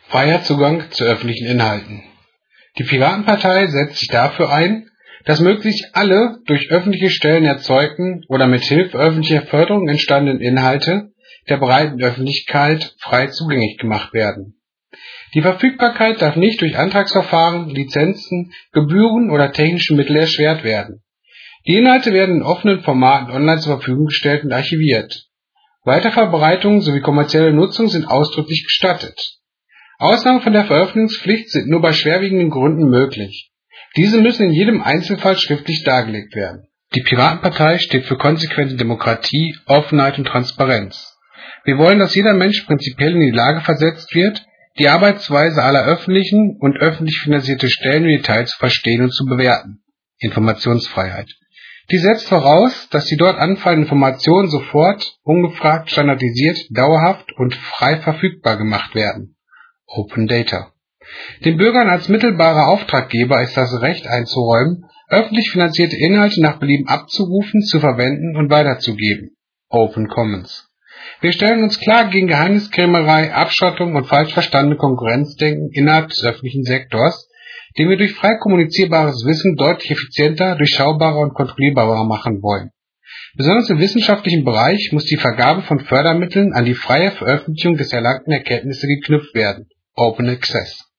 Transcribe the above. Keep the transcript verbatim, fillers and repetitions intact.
Freier Zugang zu öffentlichen Inhalten. Die Piratenpartei setzt sich dafür ein, dass möglichst alle durch öffentliche Stellen erzeugten oder mit Hilfe öffentlicher Förderung entstandenen Inhalte der breiten Öffentlichkeit frei zugänglich gemacht werden. Die Verfügbarkeit darf nicht durch Antragsverfahren, Lizenzen, Gebühren oder technische Mittel erschwert werden. Die Inhalte werden in offenen Formaten online zur Verfügung gestellt und archiviert. Weiterverbreitung sowie kommerzielle Nutzung sind ausdrücklich gestattet. Ausnahmen von der Veröffentlichungspflicht sind nur bei schwerwiegenden Gründen möglich. Diese müssen in jedem Einzelfall schriftlich dargelegt werden. Die Piratenpartei steht für konsequente Demokratie, Offenheit und Transparenz. Wir wollen, dass jeder Mensch prinzipiell in die Lage versetzt wird, die Arbeitsweise aller öffentlichen und öffentlich finanzierten Stellen im Detail zu verstehen und zu bewerten. Informationsfreiheit. Die setzt voraus, dass die dort anfallenden Informationen sofort, ungefragt, standardisiert, dauerhaft und frei verfügbar gemacht werden. Open Data. Den Bürgern als mittelbarer Auftraggeber ist das Recht einzuräumen, öffentlich finanzierte Inhalte nach Belieben abzurufen, zu verwenden und weiterzugeben. Open Commons. Wir stellen uns klar gegen Geheimniskrämerei, Abschottung und falsch verstandene Konkurrenzdenken innerhalb des öffentlichen Sektors, den wir durch frei kommunizierbares Wissen deutlich effizienter, durchschaubarer und kontrollierbarer machen wollen. Besonders im wissenschaftlichen Bereich muss die Vergabe von Fördermitteln an die freie Veröffentlichung des erlangten Erkenntnisse geknüpft werden. Open Access.